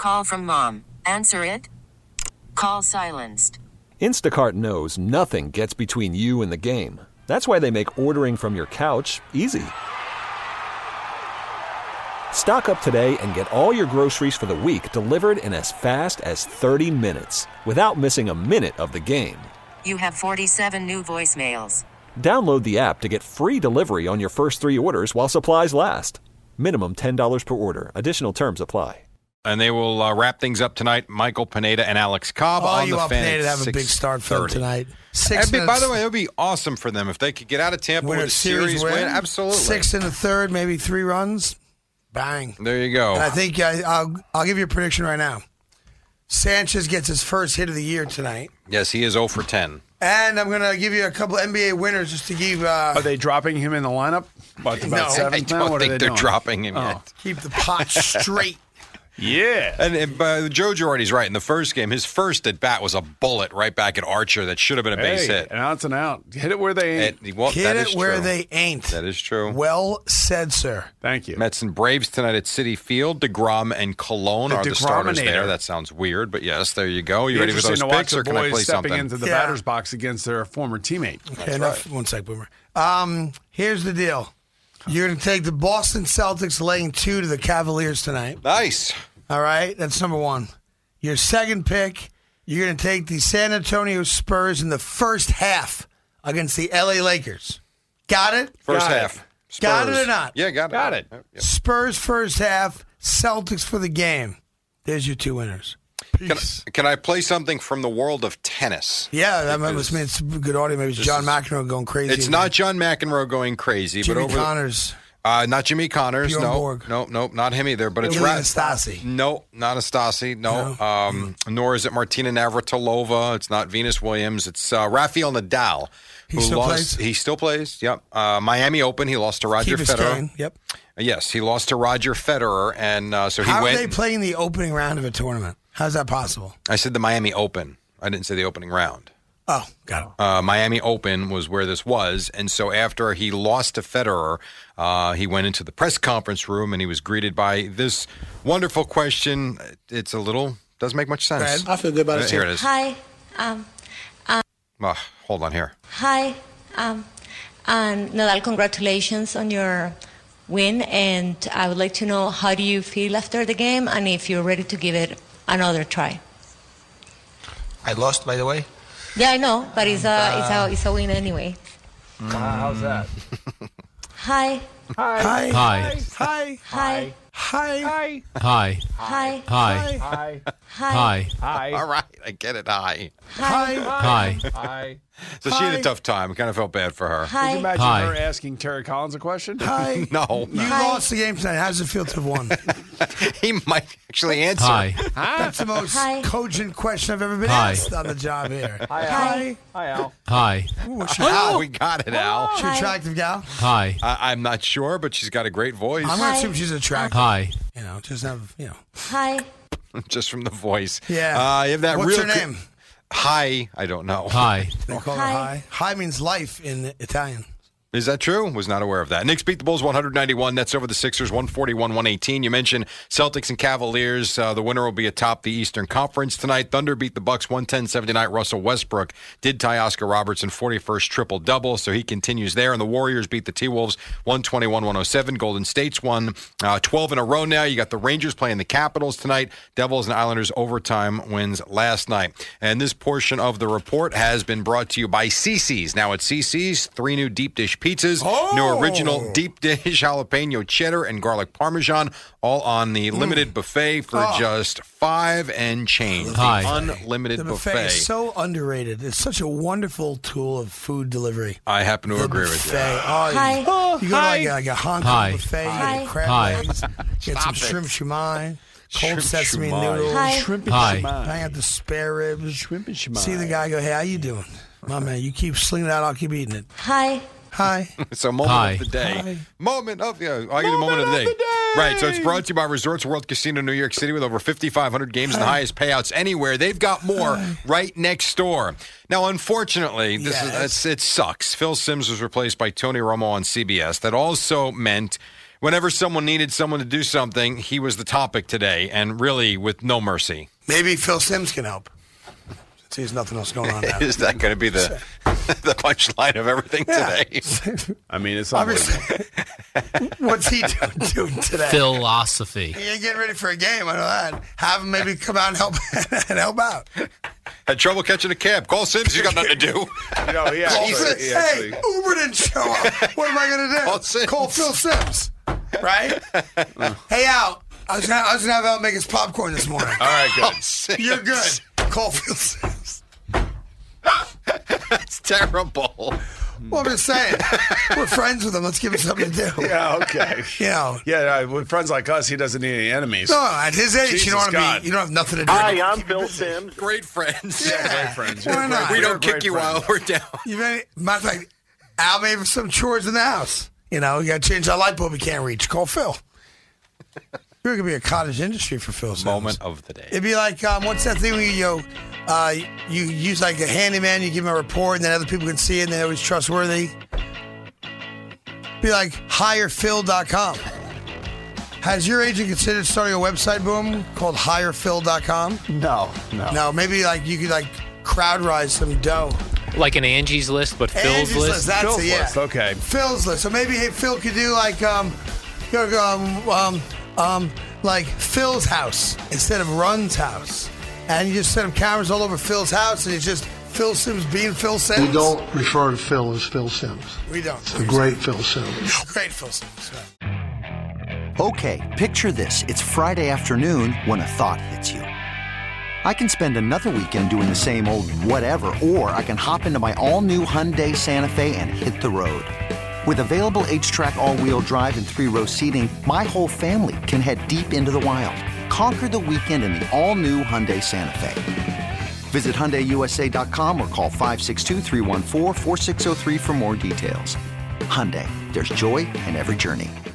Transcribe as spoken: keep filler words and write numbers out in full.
Call from mom. Answer it. Call silenced. Instacart knows nothing gets between you and the game. That's why they make ordering from your couch easy. Stock up today and get all your groceries for the week delivered in as fast as thirty minutes without missing a minute of the game. You have forty-seven new voicemails. Download the app to get free delivery on your first three orders while supplies last. Minimum ten dollars per order. Additional terms apply. And they will uh, wrap things up tonight. Michael Pineda and Alex Cobb Oh, on you the want Fan Pineda to at have a big start for them tonight. Six Be, by minutes. the way, it would be awesome for them if they could get out of Tampa Win with a a series series win. win. Absolutely. Six in the third, maybe three runs. Bang. There you go. And I think I, I'll, I'll give you a prediction right now. Sanchez gets his first hit of the year tonight. Yes, he is zero for ten. And I'm going to give you a couple N B A winners just to give. Uh, Are they dropping him in the lineup? What, about No. seventh I now? don't What are think they they're doing? dropping him Oh. yet. keep the pot straight. Yeah. And, and uh, Joe Girardi's right. In the first game, his first at bat was a bullet right back at Archer that should have been a base Hey, hit. an outs and out. Hit it where they ain't. It, well, Hit that it is where true. they ain't. That is true. Well said, sir. Thank you. Mets and Braves tonight at Citi Field. DeGrom and Cologne The are the starters DeGrominator. there. That sounds weird, but yes, there you go. You ready for those Interesting to watch picks, the or can I boys play stepping something? into the Yeah. batter's box against their former teammate. Okay, enough. One sec, Boomer. Um, here's the deal. You're going to take the Boston Celtics laying two to the Cavaliers tonight. Nice. All right, that's number one. Your second pick, you're going to take the San Antonio Spurs in the first half against the L A Lakers. Got it? First Got it. half. Got Spurs. it or not? Yeah, got it. Got it. Yep, yep. Spurs first half, Celtics for the game. There's your two winners. Can, Peace. can I play something from the world of tennis? Yeah, that must mean it's good audio. Maybe it's This John is- McEnroe going crazy. It's again. not John McEnroe going crazy, Jimmy but over Connors. uh, not Jimmy Connors. Bjorn No, Borg. no, no, not him either. But it's Ilya Ra- Stasi. No, not Astasi. No, Um, nor is it Martina Navratilova. It's not Venus Williams. It's uh, Rafael Nadal. He who still lost, plays? He still plays. Yep. Uh, Miami Open. He lost to Roger Key Federer. Biscayne. Yep. Yes, he lost to Roger Federer, and uh, so he How went. are they playing the opening round of a tournament? How's that possible? I said the Miami Open. I didn't say the opening round. Oh, got it. Uh, Miami Open was where this was, and so after he lost to Federer, uh, he went into the press conference room and he was greeted by this wonderful question. It's a little doesn't make much sense. Go ahead. I feel good about it, Here too. it is. Hi, um, Oh, hold on here. hi, um, and Nadal, congratulations on your win, and I would like to know how do you feel after the game, and if you're ready to give it another try. I lost, by the way. Yeah, I know, but it's a it's a it's a win anyway. How's that? Hi, Hi. Hi. Hi. hi, Hi. Hi. hi, Hi. Hi. Hi. hi, Hi. All right, I get it. Hi. Hi. Hi. Hi. So she had Hi. a tough time. I kind of felt bad for her. Could you hi. imagine Hi. her asking Terry Collins a question? Hi. No, You Hi. lost the game tonight. How does it feel to have won? he might actually answer. Hi. That's the most Hi. cogent question I've ever been Hi. asked on the job here. Hi, Al. Hi. Hi, Al. Hi. Ooh, what's she, Oh, we got it, Al. she Hi. attractive gal? Hi. I, I'm not sure, but she's got a great voice. I'm going to Hi. assume she's attractive. Hi. You know, just have, you know. Hi. Just from the voice. Yeah. Uh, you have that What's real her cre- name? Hi. I don't know. Hi. They call Hi. her hi. Hi means life in Italian. Is that true? Was not aware of that. Knicks beat the Bulls one ninety-one. Nets over the Sixers one forty-one one eighteen. You mentioned Celtics and Cavaliers. Uh, the winner will be atop the Eastern Conference tonight. Thunder beat the Bucks one ten seventy-nine. Russell Westbrook did tie Oscar Robertson forty-first triple-double, so he continues there. And the Warriors beat the T-Wolves one twenty-one one oh seven. Golden State's won uh, twelve in a row now. You got the Rangers playing the Capitals tonight. Devils and Islanders overtime wins last night. And this portion of the report has been brought to you by Cece's. Now at Cece's, three new deep dish pizzas, Oh! new original deep dish jalapeno cheddar and garlic parmesan, all on the limited buffet for Oh. just five and change. The Hi. unlimited The buffet, buffet. is so underrated. It's such a wonderful tool of food delivery. I happen to The agree with buffet. you. Oh, you- Hi. You go to like a, like a Hong Kong Hi. buffet, you Hi. get crab Hi. legs, get some Stop it. shrimp shumai, cold Shrimp sesame shumai. noodles, Hi. Shrimp and Hi. shemai. bang out the spare ribs. Shrimp and shemai. See the guy go, hey, how you doing? My man, you keep slinging it out, I'll keep eating it. Hi. Hi. It's a moment Hi. of the day. Hi. Moment of yeah, I get a moment of the day. Right, so it's brought to you by Resorts World Casino New York City with over fifty-five hundred games and the highest payouts anywhere. They've got more right next door. Now, unfortunately, this Yes. is it's, it sucks. Phil Simms was replaced by Tony Romo on C B S. That also meant whenever someone needed someone to do something, he was the topic today, and really with no mercy. Maybe Phil Simms can help. Since there's nothing else going on now. Is that going to be the the punchline of everything Yeah. today? I mean, it's Obviously. What's he doing, doing today? Philosophy. He ain't getting ready for a game. I know that. Have him maybe come out and help and help out. Had trouble catching a cab. Call Sims. He's got nothing to do. No, he Call actually, Phil- he hey, actually Uber didn't show up. What am I going to do? Call Sims. Call Phil Simms. Right? Hey, Al. I was gonna, I was gonna have Al make his popcorn this morning. all right, good. Call Sims. You're good. Call Phil Simms. That's terrible. Well, I'm just saying. We're friends with him. Let's give him something to do. Yeah, okay. You know. Yeah, uh, with friends like us, he doesn't need any enemies. No, at his age, Jesus you don't want to God. be. You don't have nothing to do. Hi, I'm Phil Simms. Great friends. Yeah, great friends. Why You're not? We You're don't a great kick you friend. while we're down. You may, matter of fact, Al may have some chores in the house. You know, you got to change that light bulb. You can't reach. Call Phil. There could be a cottage industry for Phil Simms. Moment of the day. It'd be like, um, what's that thing where you, you, know, uh, you use like a handyman, you give him a report, and then other people can see it, and they're always trustworthy? Be like hire phil dot com. Has your agent considered starting a website, Boom, called hire phil dot com? No, no. No, maybe like you could like crowd rise some dough. Like an Angie's List, but Phil's Angie's List. That's Phil's it, yeah. List, okay. Phil's list. So maybe hey, Phil could do like um, you know, um, um, um, like Phil's house instead of Run's house, and you just set up cameras all over Phil's house, and it's just Phil Simms being Phil Simms. We don't refer to Phil as Phil Simms. We don't. The great Phil Simms. Great Phil Simms. Right. Okay, picture this. It's Friday afternoon when a thought hits you. I can spend another weekend doing the same old whatever, or I can hop into my all-new Hyundai Santa Fe and hit the road. With available H-Track all-wheel drive and three-row seating, my whole family can head deep into the wild. Conquer the weekend in the all-new Hyundai Santa Fe. Visit Hyundai U S A dot com or call five six two, three one four, four six zero three for more details. Hyundai, there's joy in every journey.